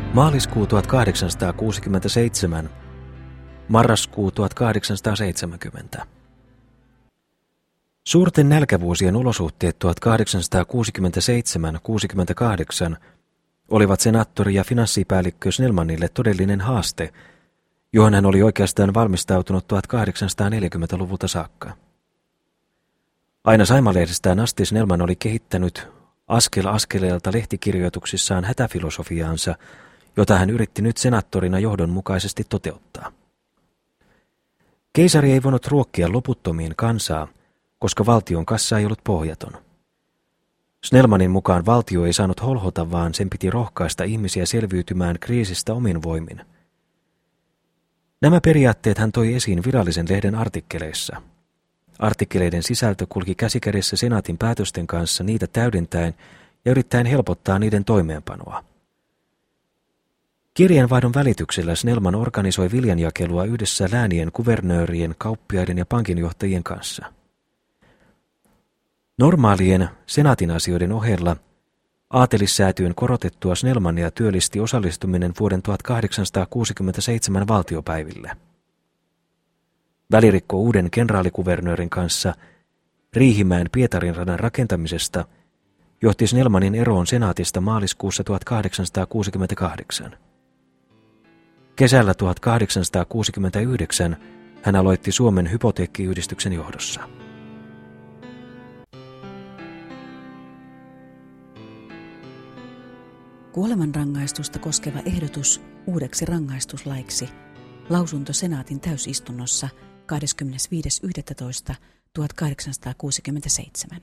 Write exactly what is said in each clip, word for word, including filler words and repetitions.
Maaliskuu tuhatkahdeksansataakuusikymmentäseitsemän, marraskuu tuhatkahdeksansataaseitsemänkymmentä. Suurten nälkävuosien olosuhteet tuhatkahdeksansataakuusikymmentäseitsemän kuusikymmentäkahdeksan olivat senaattori ja finanssipäällikkö Snellmanille todellinen haaste, johon hän oli oikeastaan valmistautunut tuhatkahdeksansataaneljäkymmentäluvulta saakka. Aina Saimalehdestään asti Snellman oli kehittänyt askel askeleelta lehtikirjoituksissaan hätäfilosofiaansa, jota hän yritti nyt senaattorina johdonmukaisesti toteuttaa. Keisari ei voinut ruokkia loputtomiin kansaa, koska valtion kassa ei ollut pohjaton. Snellmanin mukaan valtio ei saanut holhota, vaan sen piti rohkaista ihmisiä selviytymään kriisistä omin voimin. Nämä periaatteet hän toi esiin virallisen lehden artikkeleissa. Artikkeleiden sisältö kulki käsikädessä senaatin päätösten kanssa niitä täydentäen ja yrittäen helpottaa niiden toimeenpanoa. Kirjeenvaihdon välityksellä Snellman organisoi viljanjakelua yhdessä läänien kuvernöörien, kauppiaiden ja pankinjohtajien kanssa. Normaalien senaatin asioiden ohella aatelissäätyön korotettua Snellmania työllisti osallistuminen vuoden tuhatkahdeksansataakuusikymmentäseitsemän valtiopäiville. Välirikko uuden kenraalikuvernöörin kanssa Riihimäen Pietarin radan rakentamisesta johti Snellmanin eroon senaatista maaliskuussa tuhatkahdeksansataakuusikymmentäkahdeksan. Kesällä tuhatkahdeksansataakuusikymmentäyhdeksän hän aloitti Suomen hypoteekkiyhdistyksen johdossa. Kuolemanrangaistusta koskeva ehdotus uudeksi rangaistuslaiksi. Lausunto senaatin täysistunnossa kahdeskymmenesviides yhdestoista tuhatkahdeksansataakuusikymmentäseitsemän.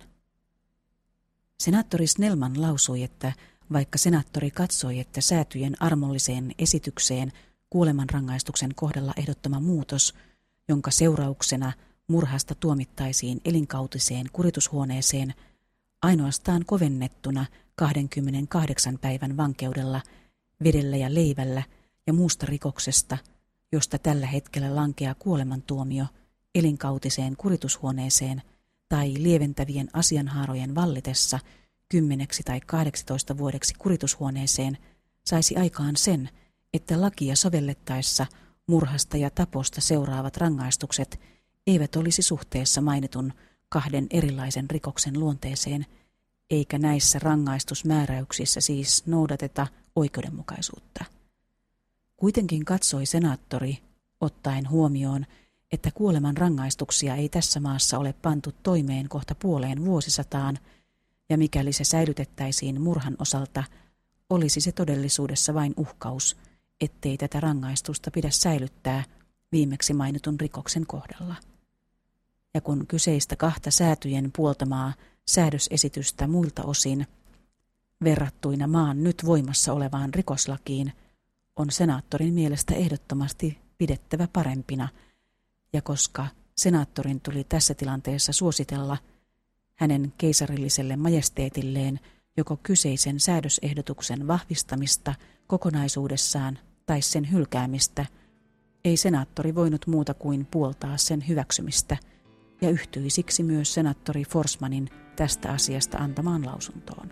Senaattori Snellman lausui, että vaikka senaattori katsoi, että säätyjen armolliseen esitykseen kuolemanrangaistuksen kohdalla ehdottama muutos, jonka seurauksena murhasta tuomittaisiin elinkautiseen kuritushuoneeseen, ainoastaan kovennettuna kaksikymmentäkahdeksan päivän vankeudella, vedellä ja leivällä ja muusta rikoksesta, josta tällä hetkellä lankeaa kuolemantuomio elinkautiseen kuritushuoneeseen tai lieventävien asianhaarojen vallitessa kymmeneksi tai kahdeksitoista vuodeksi kuritushuoneeseen, saisi aikaan sen, että lakia sovellettaessa murhasta ja taposta seuraavat rangaistukset eivät olisi suhteessa mainitun kahden erilaisen rikoksen luonteeseen, eikä näissä rangaistusmääräyksissä siis noudateta oikeudenmukaisuutta. Kuitenkin katsoi senaattori, ottaen huomioon, että kuoleman rangaistuksia ei tässä maassa ole pantu toimeen kohta puoleen vuosisataan, ja mikäli se säilytettäisiin murhan osalta, olisi se todellisuudessa vain uhkaus, ettei tätä rangaistusta pidä säilyttää viimeksi mainitun rikoksen kohdalla. Ja kun kyseistä kahta säätyjen puoltamaa säädösesitystä muilta osin, verrattuina maan nyt voimassa olevaan rikoslakiin, on senaattorin mielestä ehdottomasti pidettävä parempina, ja koska senaattorin tuli tässä tilanteessa suositella hänen keisarilliselle majesteetilleen joko kyseisen säädösehdotuksen vahvistamista kokonaisuudessaan tai sen hylkäämistä, ei senaattori voinut muuta kuin puoltaa sen hyväksymistä, ja yhtyi siksi myös senaattori Forsmanin tästä asiasta antamaan lausuntoon.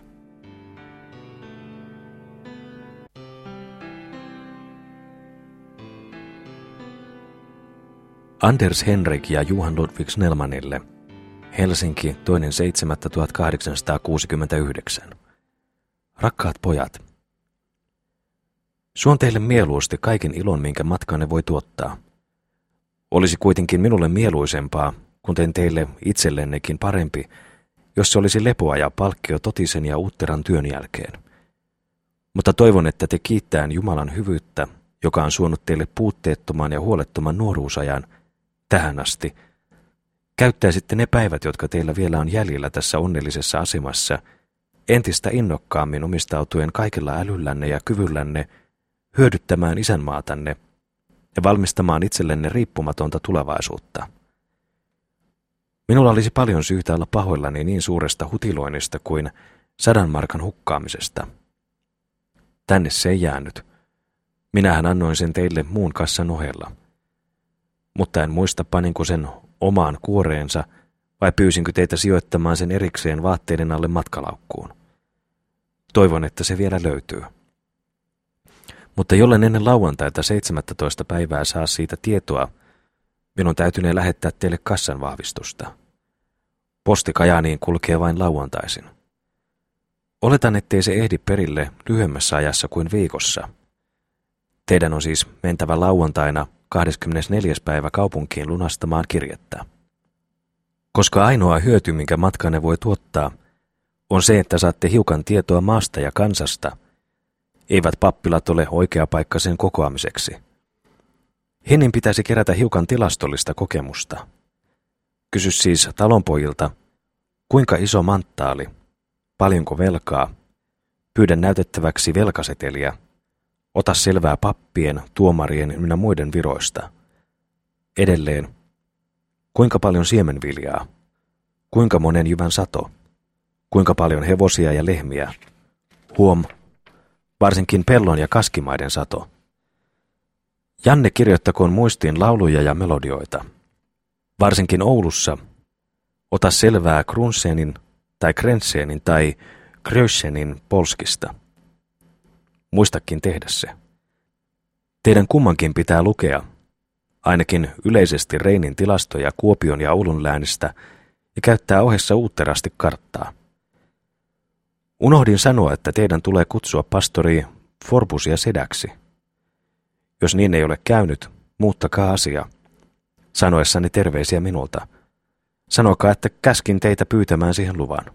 Anders Henrik ja Johan Ludvig Snellmanille. Helsinki, toinen seitsemättä tuhatkahdeksansataakuusikymmentäyhdeksän. Rakkaat pojat, suon teille mieluusti kaiken ilon, minkä matkanne voi tuottaa. Olisi kuitenkin minulle mieluisempaa, kuten teille itsellennekin parempi, jos se olisi lepoa ja palkkio totisen ja uutteran työn jälkeen. Mutta toivon, että te kiittäen Jumalan hyvyyttä, joka on suonut teille puutteettoman ja huolettoman nuoruusajan tähän asti, käyttäisitte ne päivät, jotka teillä vielä on jäljellä tässä onnellisessa asemassa, entistä innokkaammin omistautuen kaikella älyllänne ja kyvyllänne hyödyttämään isänmaatanne ja valmistamaan itsellenne riippumatonta tulevaisuutta. Minulla olisi paljon syytä olla pahoillani niin suuresta hutiloinnista kuin sadan markan hukkaamisesta. Tänne se ei jäänyt. Minähän annoin sen teille muun kassan ohella. Mutta en muista, paninko sen omaan kuoreensa vai pyysinkö teitä sijoittamaan sen erikseen vaatteiden alle matkalaukkuun. Toivon, että se vielä löytyy. Mutta jollen ennen lauantaita seitsemästoista päivää saa siitä tietoa, minun täytynee lähettää teille kassan vahvistusta. Posti Kajaaniin kulkee vain lauantaisin. Oletan, ettei se ehdi perille lyhyemmässä ajassa kuin viikossa. Teidän on siis mentävä lauantaina kahdeskymmenesneljäs päivä kaupunkiin lunastamaan kirjettä. Koska ainoa hyöty, minkä matkanne voi tuottaa, on se, että saatte hiukan tietoa maasta ja kansasta, eivät pappilat ole oikea paikka sen kokoamiseksi. Hennin pitäisi kerätä hiukan tilastollista kokemusta. Kysy siis talonpojilta, kuinka iso manttaali, paljonko velkaa, pyydä näytettäväksi velkaseteliä, ota selvää pappien, tuomarien ynnä muiden viroista. Edelleen, kuinka paljon siemenviljaa, kuinka monen jyvän sato, kuinka paljon hevosia ja lehmiä, huom, varsinkin pellon ja kaskimaiden sato. Janne kirjoittakoon muistiin lauluja ja melodioita. Varsinkin Oulussa ota selvää Krunsenin tai Krensenin tai Kröschenin polskista. Muistakin tehdä se. Teidän kummankin pitää lukea, ainakin yleisesti Reinin tilastoja Kuopion ja Oulun läänistä ja käyttää ohessa uutterasti karttaa. Unohdin sanoa, että teidän tulee kutsua pastori Forbusia sedäksi. Jos niin ei ole käynyt, muuttakaa asia. Sanoessani terveisiä minulta. Sanokaa, että käskin teitä pyytämään siihen luvan.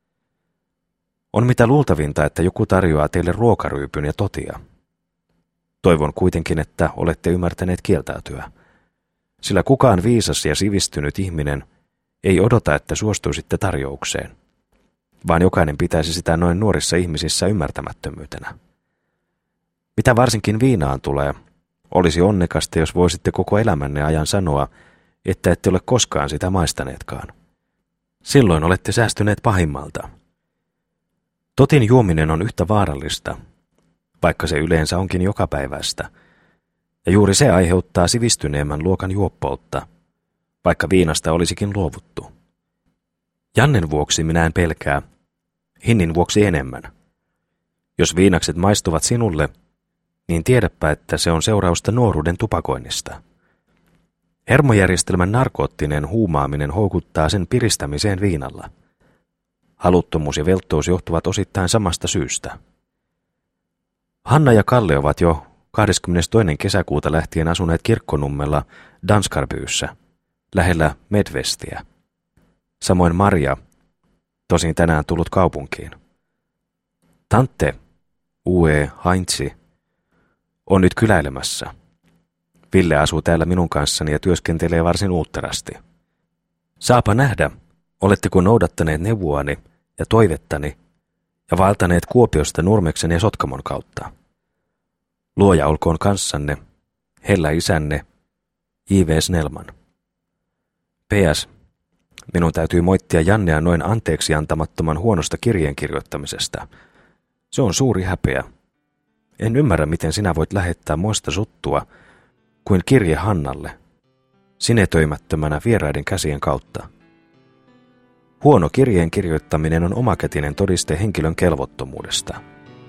On mitä luultavinta, että joku tarjoaa teille ruokaryypyn ja totia. Toivon kuitenkin, että olette ymmärtäneet kieltäytyä. Sillä kukaan viisas ja sivistynyt ihminen ei odota, että suostuisitte tarjoukseen, vaan jokainen pitäisi sitä noin nuorissa ihmisissä ymmärtämättömyytenä. Mitä varsinkin viinaan tulee, olisi onnekasta, jos voisitte koko elämänne ajan sanoa, että ette ole koskaan sitä maistaneetkaan. Silloin olette säästyneet pahimmalta. Totin juominen on yhtä vaarallista, vaikka se yleensä onkin jokapäiväistä, ja juuri se aiheuttaa sivistyneemmän luokan juoppoutta, vaikka viinasta olisikin luovuttu. Jannen vuoksi minä en pelkää, hinnin vuoksi enemmän. Jos viinakset maistuvat sinulle, niin tiedäpä, että se on seurausta nuoruuden tupakoinnista. Hermojärjestelmän narkoottinen huumaaminen houkuttaa sen piristämiseen viinalla. Haluttomuus ja velttous johtuvat osittain samasta syystä. Hanna ja Kalle ovat jo kahdeskymmenestoinen kesäkuuta lähtien asuneet Kirkkonummella Danskarbyyssä, lähellä Medvestiä. Samoin Maria, tosin tänään tullut kaupunkiin. Tante, Ue Heinzi, on nyt kyläilemässä. Ville asuu täällä minun kanssani ja työskentelee varsin uutterasti. Saapa nähdä, oletteko noudattaneet neuvoani ja toivettani ja vaeltaneet Kuopiosta Nurmeksen ja Sotkamon kautta. Luoja olkoon kanssanne, hellä isänne, J V Snellman. P S. Minun täytyy moittia Jannea noin anteeksi antamattoman huonosta kirjeen kirjoittamisesta. Se on suuri häpeä. En ymmärrä, miten sinä voit lähettää moista suttua kuin kirje Hannalle, sinetöimättömänä vieraiden käsien kautta. Huono kirjeen kirjoittaminen on omakätinen todiste henkilön kelvottomuudesta.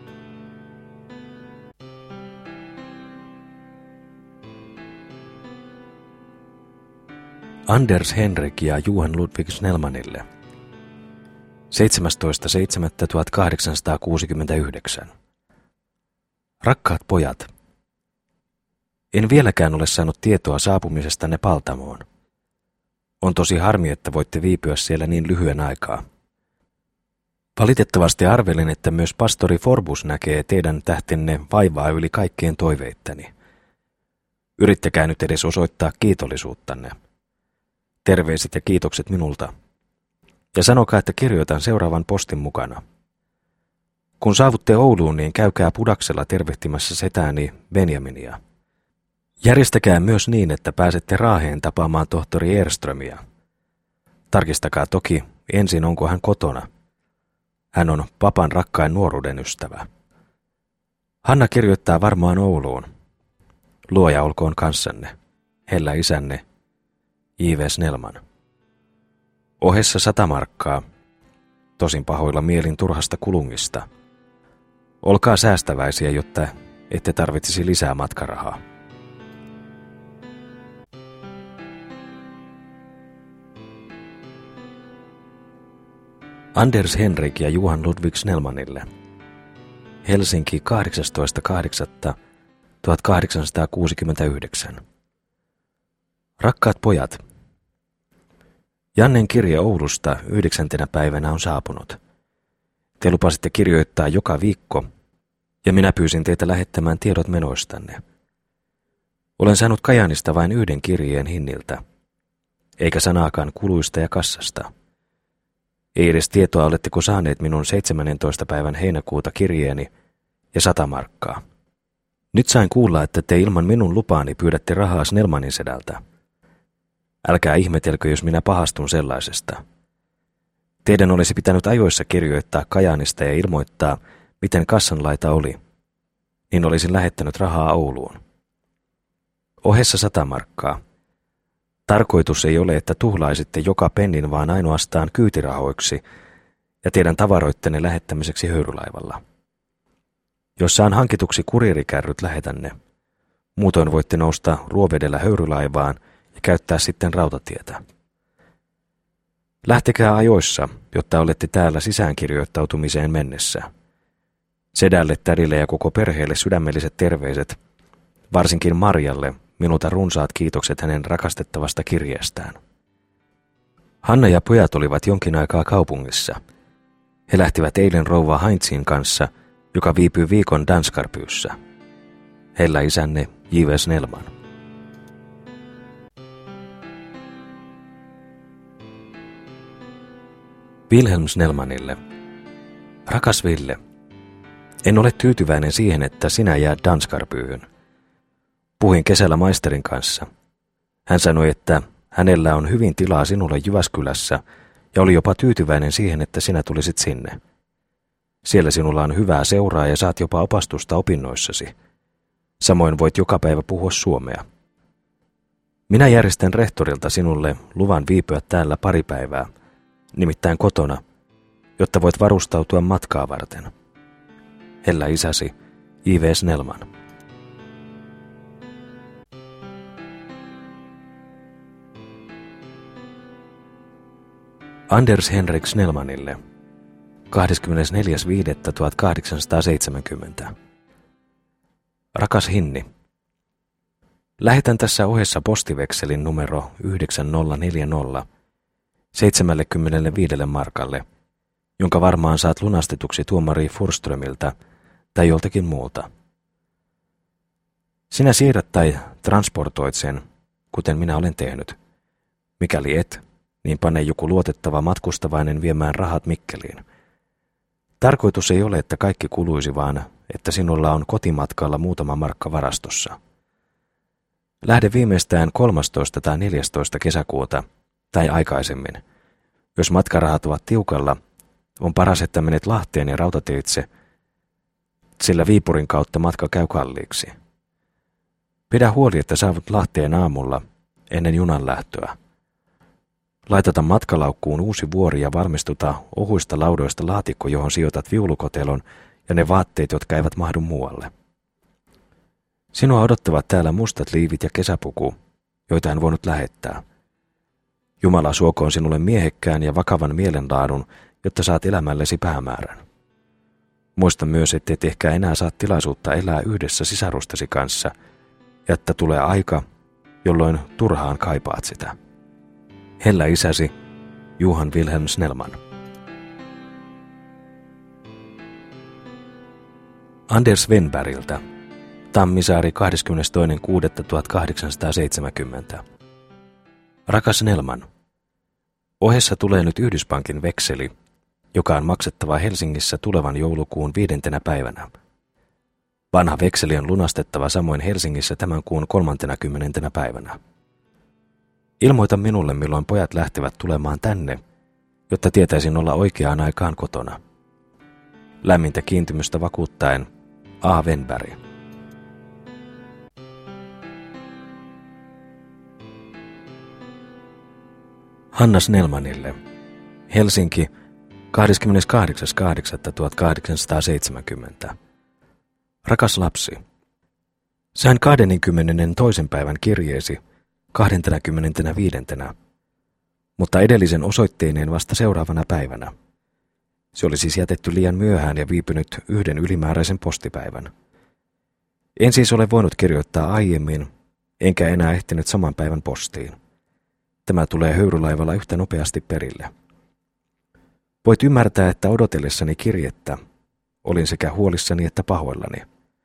Anders Henrik ja Johan Ludvig Snellmanille. seitsemästoista seitsemättä tuhatkahdeksansataakuusikymmentäyhdeksän. Rakkaat pojat, en vieläkään ole saanut tietoa saapumisestanne Paltamoon. On tosi harmi, että voitte viipyä siellä niin lyhyen aikaa. Valitettavasti arvelin, että myös pastori Forbus näkee teidän tähtenne vaivaa yli kaikkien toiveittani. Yrittäkää nyt edes osoittaa kiitollisuuttanne. Terveiset ja kiitokset minulta. Ja sanokaa, että kirjoitan seuraavan postin mukana. Kun saavutte Ouluun, niin käykää Pudaksella tervehtimässä setääni Benjaminia. Järjestäkää myös niin, että pääsette Raaheen tapaamaan tohtori Erströmiä. Tarkistakaa toki ensin, onko hän kotona. Hän on papan rakkain nuoruuden ystävä. Hanna kirjoittaa varmaan Ouluun. Luoja olkoon kanssanne, hellä isänne, J V Snellman. Ohessa sata markkaa, tosin pahoilla mielin turhasta kulungista. Olkaa säästäväisiä, jotta ette tarvitsisi lisää matkarahaa. Anders Henrik ja Johan Ludvig Snellmanille. Helsinki kahdeksastoista kahdeksatta tuhatkahdeksansataakuusikymmentäyhdeksän. Rakkaat pojat, Jannen kirje Oulusta yhdeksäntenä päivänä on saapunut. Te lupasitte kirjoittaa joka viikko, ja minä pyysin teitä lähettämään tiedot menoistanne. Olen saanut Kajaanista vain yhden kirjeen Hinniltä, eikä sanaakaan kuluista ja kassasta. Ei edes tietoa, oletteko saaneet minun seitsemännentoista päivän heinäkuuta kirjeeni ja sata markkaa. Nyt sain kuulla, että te ilman minun lupaani pyydätte rahaa Snellmanin sedältä. Älkää ihmetelkö, jos minä pahastun sellaisesta. Teidän olisi pitänyt ajoissa kirjoittaa Kajaanista ja ilmoittaa, miten kassanlaita oli. Niin olisin lähettänyt rahaa Ouluun. Ohessa sata markkaa. Tarkoitus ei ole, että tuhlaisitte joka pennin, vaan ainoastaan kyytirahoiksi ja teidän tavaroittenne lähettämiseksi höyrylaivalla. Jos saan hankituksi kuriirikärryt, lähetän ne. Muutoin voitte nousta Ruovedellä höyrylaivaan ja käyttää sitten rautatietä. Lähtekää ajoissa, jotta olette täällä sisäänkirjoittautumiseen mennessä. Sedälle, tädille ja koko perheelle sydämelliset terveiset, varsinkin Marjalle, minulta runsaat kiitokset hänen rakastettavasta kirjeestään. Hanna ja pojat olivat jonkin aikaa kaupungissa. He lähtivät eilen rouva Heinzin kanssa, joka viipyy viikon Danskarpyyssä. Heillä isänne J V Snellman. Wilhelm Snellmanille. Rakas Ville, en ole tyytyväinen siihen, että sinä jäät Danskarpyyhyn. Puhuin kesällä maisterin kanssa. Hän sanoi, että hänellä on hyvin tilaa sinulle Jyväskylässä ja oli jopa tyytyväinen siihen, että sinä tulisit sinne. Siellä sinulla on hyvää seuraa ja saat jopa opastusta opinnoissasi. Samoin voit joka päivä puhua suomea. Minä järjestän rehtorilta sinulle luvan viipyä täällä pari päivää, nimittäin kotona, jotta voit varustautua matkaa varten. Hellä isäsi, J V Snellman. Anders Henrik Snellmanille. kahdeskymmenesneljäs viidettä tuhatkahdeksansataaseitsemänkymmentä. Rakas Hinni, lähetän tässä ohessa postivekselin numero yhdeksän nolla neljä nolla seitsemänkymmentäviisi markalle, jonka varmaan saat lunastetuksi tuomari Furströmiltä tai joltakin muulta. Sinä siirrät tai transportoit sen, kuten minä olen tehnyt. Mikäli et, niin pane joku luotettava matkustavainen viemään rahat Mikkeliin. Tarkoitus ei ole, että kaikki kuluisi, vaan että sinulla on kotimatkalla muutama markka varastossa. Lähde viimeistään kolmastoista tai neljästoista kesäkuuta tai aikaisemmin. Jos matkarahat ovat tiukalla, on paras, että menet Lahteen ja rautateitse, sillä Viipurin kautta matka käy kalliiksi. Pidä huoli, että saavut Lahteen aamulla ennen junan lähtöä. Laitata matkalaukkuun uusi vuori ja valmistuta ohuista laudoista laatikko, johon sijoitat viulukotelon ja ne vaatteet, jotka eivät mahdu muualle. Sinua odottavat täällä mustat liivit ja kesäpuku, joita en voinut lähettää. Jumala suokoon sinulle miehekkään ja vakavan mielenlaadun, jotta saat elämällesi päämäärän. Muista myös, ettei ehkä enää saa tilaisuutta elää yhdessä sisarustasi kanssa, ja että tulee aika, jolloin turhaan kaipaat sitä. Hellä isäsi, Johan Wilhelm Snellman. Anders Wenbergiltä. Tammisaari kahdeskymmenestoinen kuudetta tuhatkahdeksansataaseitsemänkymmentä. Rakas Snellman, ohessa tulee nyt Yhdyspankin vekseli, joka on maksettava Helsingissä tulevan joulukuun viidentenä päivänä. Vanha vekseli on lunastettava samoin Helsingissä tämän kuun kolmantena kymmenentenä päivänä. Ilmoita minulle, milloin pojat lähtevät tulemaan tänne, jotta tietäisin olla oikeaan aikaan kotona. Lämmintä kiintymystä vakuuttaen, A. Wenberg. Hanna Snellmanille. Helsinki, kahdeskymmeneskahdeksas kahdeksatta tuhatkahdeksansataaseitsemänkymmentä. Rakas lapsi, Sain kahdennenkymmenennen toisen päivän kirjeesi kaksikymmentäviisi, mutta edellisen osoitteineen vasta seuraavana päivänä. Se oli siis jätetty liian myöhään ja viipynyt yhden ylimääräisen postipäivän. En siis ole voinut kirjoittaa aiemmin, enkä enää ehtinyt saman päivän postiin. Tämä tulee höyrylaivalla yhtä nopeasti perille. Voit ymmärtää, että odotellessani kirjettä olin sekä huolissani että pahoillani.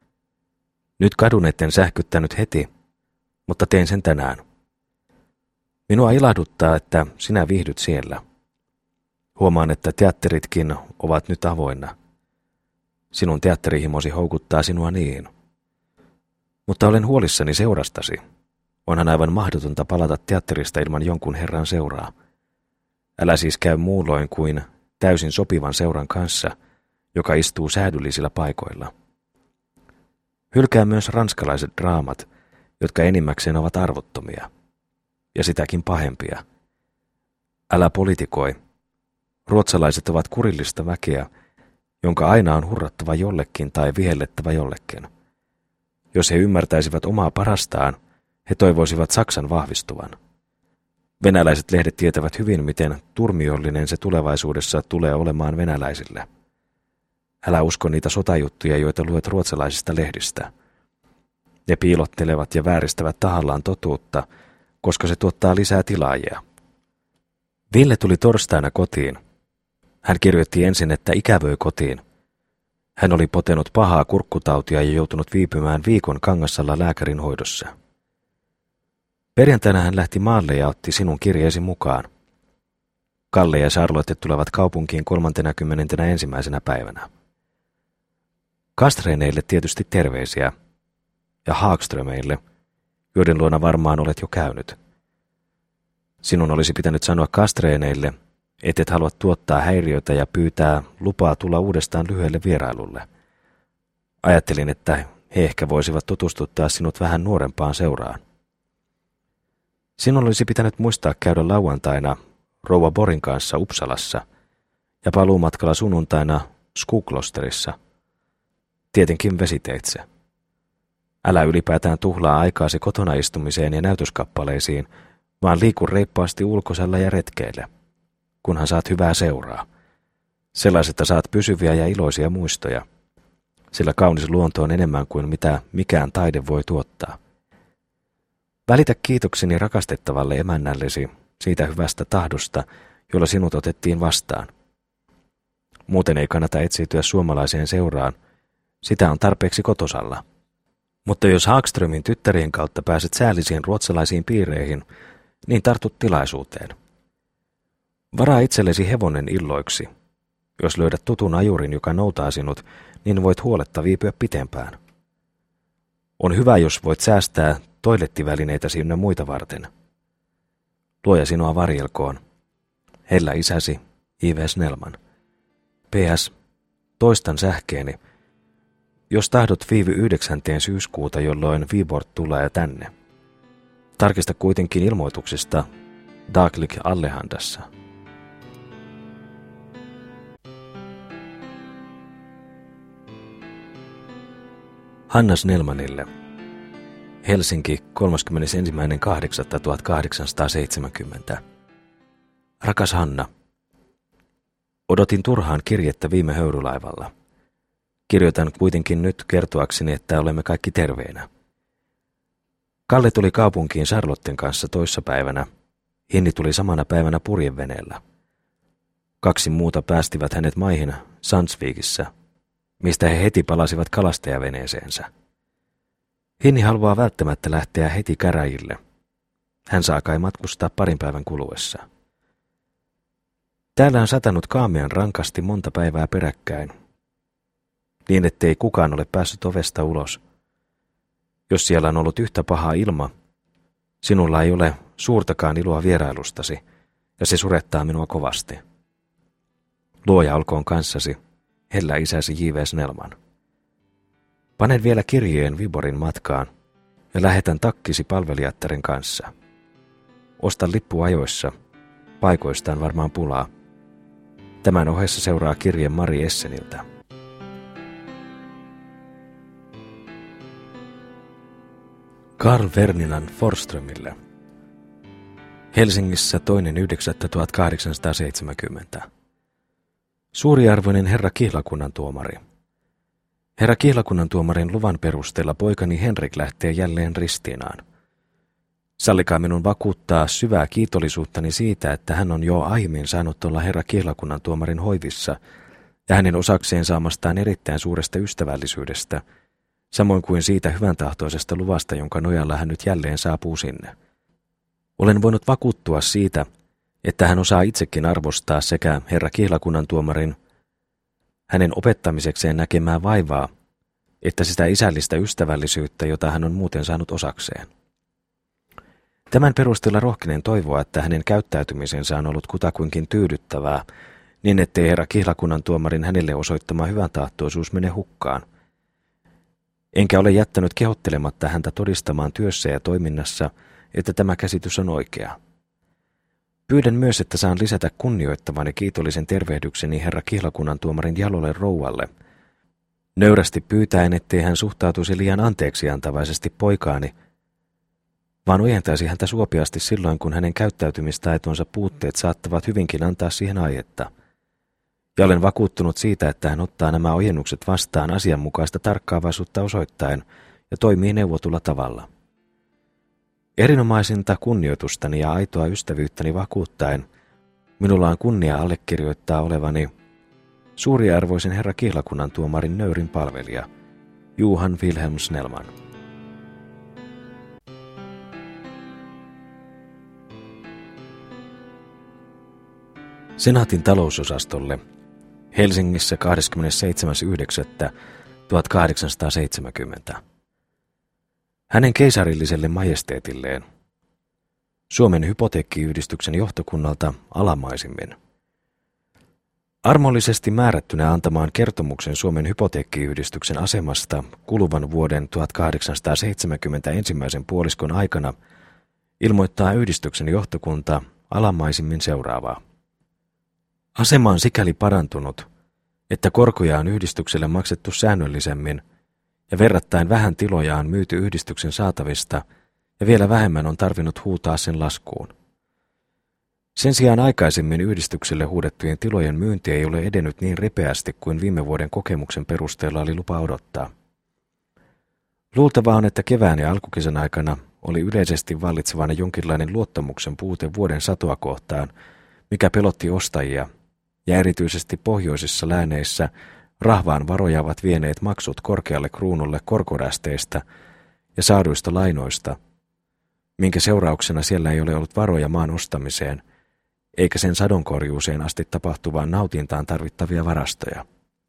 Nyt kadun etten sähkyttänyt heti, mutta tein sen tänään. Minua ilahduttaa, että sinä viihdyt siellä. Huomaan, että teatteritkin ovat nyt avoinna. Sinun teatterihimosi houkuttaa sinua niin. Mutta olen huolissani seurastasi. Onhan aivan mahdotonta palata teatterista ilman jonkun herran seuraa. Älä siis käy muulloin kuin täysin sopivan seuran kanssa, joka istuu säädyllisillä paikoilla. Hylkää myös ranskalaiset draamat, jotka enimmäkseen ovat arvottomia, ja sitäkin pahempia. Älä politikoi. Ruotsalaiset ovat kurillista väkeä, jonka aina on hurrattava jollekin tai vihellettävä jollekin. Jos he ymmärtäisivät omaa parastaan, he toivoisivat Saksan vahvistuvan. Venäläiset lehdet tietävät hyvin, miten turmiollinen se tulevaisuudessa tulee olemaan venäläisille. Älä usko niitä sotajuttuja, joita luet ruotsalaisista lehdistä. Ne piilottelevat ja vääristävät tahallaan totuutta, koska se tuottaa lisää tilaajia. Ville tuli torstaina kotiin. Hän kirjoitti ensin, että ikävöi kotiin. Hän oli potenut pahaa kurkkutautia ja joutunut viipymään viikon Kangassalla lääkärin hoidossa. Perjantaina hän lähti maalle ja otti sinun kirjeesi mukaan. Kalle ja Charlotte tulevat kaupunkiin kolmantenakymmenentenä ensimmäisenä päivänä. Kastreeneille tietysti terveisiä, ja Haagströmeille, joiden luona varmaan olet jo käynyt. Sinun olisi pitänyt sanoa Kastreeneille, ettet halua tuottaa häiriötä ja pyytää lupaa tulla uudestaan lyhyelle vierailulle. Ajattelin, että he ehkä voisivat tutustuttaa sinut vähän nuorempaan seuraan. Sinun olisi pitänyt muistaa käydä lauantaina rouva Borin kanssa Uppsalassa ja paluumatkalla sunnuntaina Skoklosterissa. Tietenkin vesiteitse. Älä ylipäätään tuhlaa aikaasi kotona istumiseen ja näytöskappaleisiin, vaan liiku reippaasti ulkosella ja retkeille, kunhan saat hyvää seuraa. Sellaisesta saat pysyviä ja iloisia muistoja, sillä kaunis luonto on enemmän kuin mitä mikään taide voi tuottaa. Välitä kiitokseni rakastettavalle emännällesi siitä hyvästä tahdosta, jolla sinut otettiin vastaan. Muuten ei kannata etsiytyä suomalaiseen seuraan, sitä on tarpeeksi kotosalla. Mutta jos Haagströmin tyttärien kautta pääset säällisiin ruotsalaisiin piireihin, niin tartut tilaisuuteen. Varaa itsellesi hevonen illoiksi. Jos löydät tutun ajurin, joka noutaa sinut, niin voit huoletta viipyä pitempään. On hyvä, jos voit säästää toilettivälineitä sinne muita varten. Luoja sinua varjelkoon. Hellä isäsi, I V Snellman. P S. Toistan sähkeeni. Jos tahdot viivy yhdeksänteen syyskuuta, jolloin Viborg tulee tänne. Tarkista kuitenkin ilmoituksista Daglig Allehandassa. Hanna Snellmanille. Helsinki kolmaskymmenesensimmäinen kahdeksatta tuhatkahdeksansataaseitsemänkymmentä. Rakas Hanna, odotin turhaan kirjettä viime höyrylaivalla. Kirjoitan kuitenkin nyt kertoakseni, että olemme kaikki terveinä. Kalle tuli kaupunkiin Charlotten kanssa toissapäivänä. Hinni tuli samana päivänä purjeveneellä. Kaksi muuta päästivät hänet maihin Sandsvikissä, mistä he heti palasivat kalastajaveneeseensä. Hinni haluaa välttämättä lähteä heti käräjille. Hän saa kai matkustaa parin päivän kuluessa. Täällä on satanut kaamean rankasti monta päivää peräkkäin, niin ettei kukaan ole päässyt ovesta ulos. Jos siellä on ollut yhtä paha ilma, sinulla ei ole suurtakaan iloa vierailustasi, ja se surettaa minua kovasti. Luoja olkoon kanssasi, hellä isäsi J V Snellman. Panen vielä kirjeen Viborin matkaan ja lähetän takkisi palvelijattaren kanssa. Osta lippu ajoissa, paikoista on varmaan pulaa. Tämän ohessa seuraa kirje Mari Esseniltä. Carl Ferdinand Forsströmille. Helsingissä toinen yhdeksättä tuhatkahdeksansataaseitsemänkymmentä. Suuriarvoinen herra kihlakunnan tuomari. Herra kihlakunnan tuomarin luvan perusteella poikani Henrik lähtee jälleen Ristiinaan. Sallikaa minun vakuuttaa syvää kiitollisuuttani siitä, että hän on jo aiemmin saanut olla herra kihlakunnan tuomarin hoivissa ja hänen osakseen saamastaan erittäin suuresta ystävällisyydestä, samoin kuin siitä hyväntahtoisesta luvasta, jonka nojalla hän nyt jälleen saapuu sinne. Olen voinut vakuuttua siitä, että hän osaa itsekin arvostaa sekä herra kihlakunnan tuomarin, hänen opettamisekseen näkemää vaivaa, että sitä isällistä ystävällisyyttä, jota hän on muuten saanut osakseen. Tämän perusteella rohkenen toivoa, että hänen käyttäytymisensä on ollut kutakuinkin tyydyttävää, niin ettei herra kihlakunnan tuomarin hänelle osoittama hyväntahtoisuus mene hukkaan. Enkä ole jättänyt kehottelematta häntä todistamaan työssä ja toiminnassa, että tämä käsitys on oikea. Pyydän myös, että saan lisätä kunnioittavan ja kiitollisen tervehdykseni herra kihlakunnan tuomarin jalolle rouvalle, nöyrästi pyytäen, ettei hän suhtautuisi liian anteeksiantavaisesti poikaani, vaan ojentaisi häntä suopeasti silloin, kun hänen käyttäytymistaitonsa puutteet saattavat hyvinkin antaa siihen aihetta. Ja olen vakuuttunut siitä, että hän ottaa nämä ojennukset vastaan asianmukaista tarkkaavaisuutta osoittaen ja toimii neuvotulla tavalla. Erinomaisinta kunnioitustani ja aitoa ystävyyttäni vakuuttaen, minulla on kunnia allekirjoittaa olevani suuriarvoisen herra kihlakunnan tuomarin nöyrin palvelija, Johan Wilhelm Snellman. Senaatin talousosastolle Helsingissä kahdeskymmenesseitsemäs yhdeksättä tuhatkahdeksansataaseitsemänkymmentä. Hänen keisarilliselle majesteetilleen, Suomen hypoteekkiyhdistyksen johtokunnalta alamaisimmin. Armollisesti määrättynä antamaan kertomuksen Suomen hypoteekkiyhdistyksen asemasta kuluvan vuoden tuhatkahdeksansataaseitsemänkymmentä ensimmäisen puoliskon aikana ilmoittaa yhdistyksen johtokunta alamaisimmin seuraavaa. Asema on sikäli parantunut, että korkoja on yhdistykselle maksettu säännöllisemmin ja verrattain vähän tiloja on myyty yhdistyksen saatavista ja vielä vähemmän on tarvinnut huutaa sen laskuun. Sen sijaan aikaisemmin yhdistykselle huudettujen tilojen myynti ei ole edennyt niin ripeästi kuin viime vuoden kokemuksen perusteella oli lupa odottaa. Luultavaa on, että kevään ja alkukesän aikana oli yleisesti vallitsevana jonkinlainen luottamuksen puute vuoden satoa kohtaan, mikä pelotti ostajia, ja erityisesti pohjoisissa lääneissä rahvaan varoja ovat vieneet maksut korkealle kruunulle korkorästeistä ja saaduista lainoista, minkä seurauksena siellä ei ole ollut varoja maan ostamiseen, eikä sen sadonkorjuuseen asti tapahtuvaan nautintaan tarvittavia varastoja.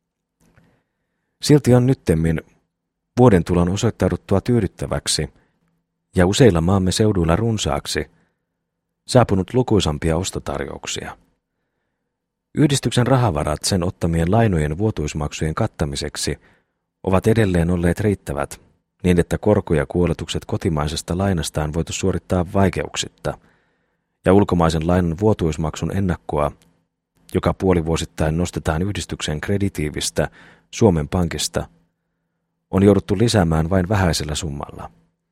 Silti on nyttemmin vuoden tulon osoittauduttua tyydyttäväksi ja useilla maamme seuduilla runsaaksi saapunut lukuisampia ostotarjouksia. Yhdistyksen rahavarat sen ottamien lainojen vuotuismaksujen kattamiseksi ovat edelleen olleet riittävät, niin että korko- ja kuoletukset kotimaisesta lainasta on voitu suorittaa vaikeuksitta, ja ulkomaisen lainan vuotuismaksun ennakkoa, joka puolivuosittain nostetaan yhdistyksen kreditiivistä Suomen Pankista, on jouduttu lisäämään vain vähäisellä summalla.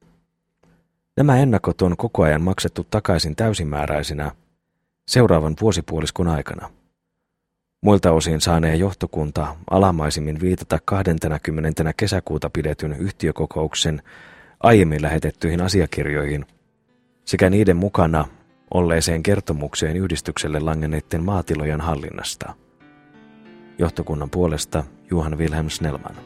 Nämä ennakot on koko ajan maksettu takaisin täysimääräisinä seuraavan vuosipuoliskon aikana. Muilta osin saanee johtokunta alamaisimmin viitata kahdeskymmenes kesäkuuta pidetyn yhtiökokouksen aiemmin lähetettyihin asiakirjoihin sekä niiden mukana olleeseen kertomukseen yhdistykselle langenneiden maatilojen hallinnasta. Johtokunnan puolesta Johan Wilhelm Snellman.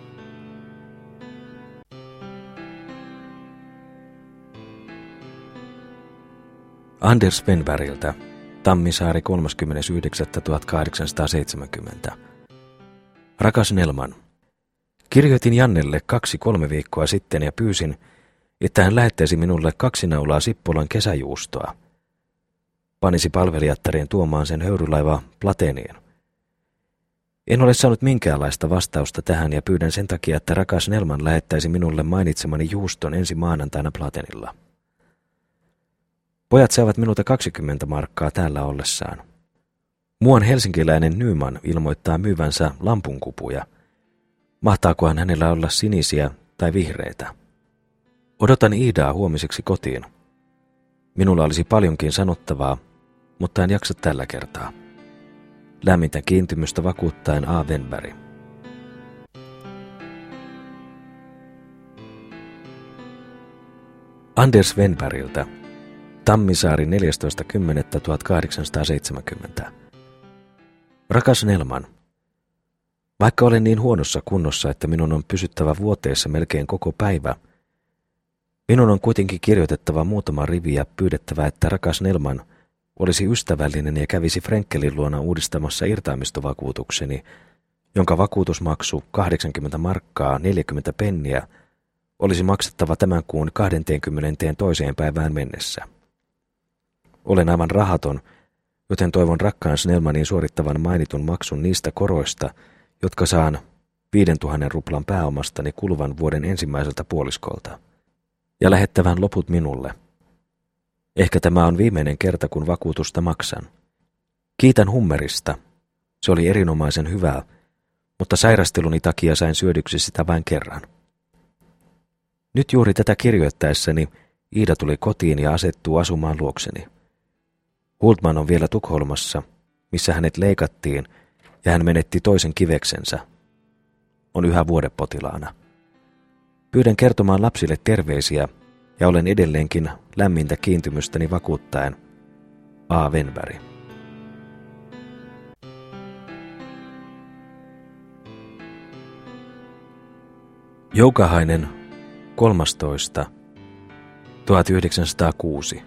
Anders Wennbergiltä, Tammisaari kolmaskymmenes yhdeksättä tuhatkahdeksansataaseitsemänkymmentä. Rakas Snellman, kirjoitin Jannelle kaksi kolme viikkoa sitten ja pyysin, että hän lähettäisi minulle kaksi naulaa Sippolan kesäjuustoa. Panisi palvelijattarien tuomaan sen höyrylaiva Plateniin. En ole saanut minkäänlaista vastausta tähän ja pyydän sen takia, että rakas Snellman lähettäisi minulle mainitsemani juuston ensi maanantaina Platenilla. Pojat saavat minulta kaksikymmentä markkaa täällä ollessaan. Muuan helsinkiläinen Nyman ilmoittaa myyvänsä lampunkupuja. Mahtaakohan hänellä olla sinisiä tai vihreitä? Odotan Iidaa huomiseksi kotiin. Minulla olisi paljonkin sanottavaa, mutta en jaksa tällä kertaa. Lämmintä kiintymystä vakuuttaen A. Wennberg. Anders Wennbergiltä. Tammisaari neljästoista kymmenettä tuhatkahdeksansataaseitsemänkymmentä. Rakas Snellman, vaikka olen niin huonossa kunnossa, että minun on pysyttävä vuoteessa melkein koko päivä, minun on kuitenkin kirjoitettava muutama rivi ja pyydettävä, että rakas Snellman olisi ystävällinen ja kävisi Frenkelin luona uudistamassa irtaimistovakuutukseni, jonka vakuutusmaksu kahdeksankymmentä markkaa neljäkymmentä penniä olisi maksettava tämän kuun kahdeskymmenestoinen päivään mennessä. Olen aivan rahaton, joten toivon rakkaan Snellmanin suorittavan mainitun maksun niistä koroista, jotka saan viidentuhannen ruplan pääomastani kuluvan vuoden ensimmäiseltä puoliskolta, ja lähettävän loput minulle. Ehkä tämä on viimeinen kerta, kun vakuutusta maksan. Kiitän hummerista. Se oli erinomaisen hyvää, mutta sairasteluni takia sain syödyksi sitä vain kerran. Nyt juuri tätä kirjoittaessani Iida tuli kotiin ja asettuu asumaan luokseni. Hultman on vielä Tukholmassa, missä hänet leikattiin, ja hän menetti toisen kiveksensä. On yhä vuodepotilaana. Pyydän kertomaan lapsille terveisiä, ja olen edelleenkin lämmintä kiintymystäni vakuuttaen A. Wennberg. Joukahainen kolmastoista tuhatyhdeksänsataakuusi.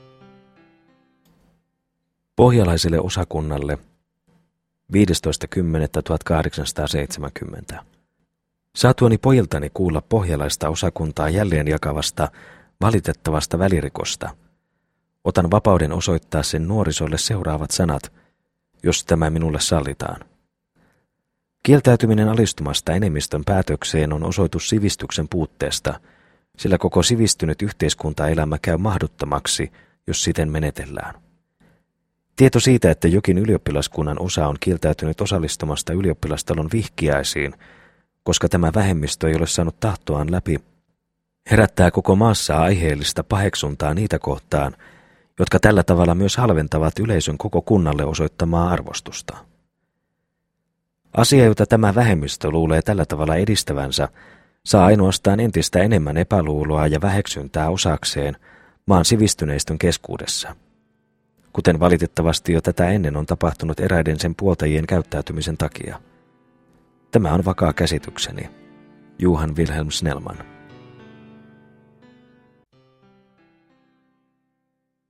Pohjalaiselle osakunnalle viidestoista kymmenettä tuhatkahdeksansataaseitsemänkymmentä. Saatuani pojiltani kuulla pohjalaista osakuntaa jälleen jakavasta valitettavasta välirikosta, otan vapauden osoittaa sen nuorisolle seuraavat sanat, jos tämä minulle sallitaan. Kieltäytyminen alistumasta enemmistön päätökseen on osoitus sivistyksen puutteesta, sillä koko sivistynyt yhteiskuntaelämä käy mahdottomaksi, jos siten menetellään. Tieto siitä, että jokin ylioppilaskunnan osa on kieltäytynyt osallistumasta ylioppilastalon vihkiäisiin, koska tämä vähemmistö ei ole saanut tahtoaan läpi, herättää koko maassa aiheellista paheksuntaa niitä kohtaan, jotka tällä tavalla myös halventavat yleisön koko kunnalle osoittamaa arvostusta. Asia, jota tämä vähemmistö luulee tällä tavalla edistävänsä, saa ainoastaan entistä enemmän epäluuloa ja väheksyntää osakseen maan sivistyneistön keskuudessa, kuten valitettavasti jo tätä ennen on tapahtunut eräiden sen puoltajien käyttäytymisen takia. Tämä on vakaa käsitykseni. Johan Wilhelm Snellman.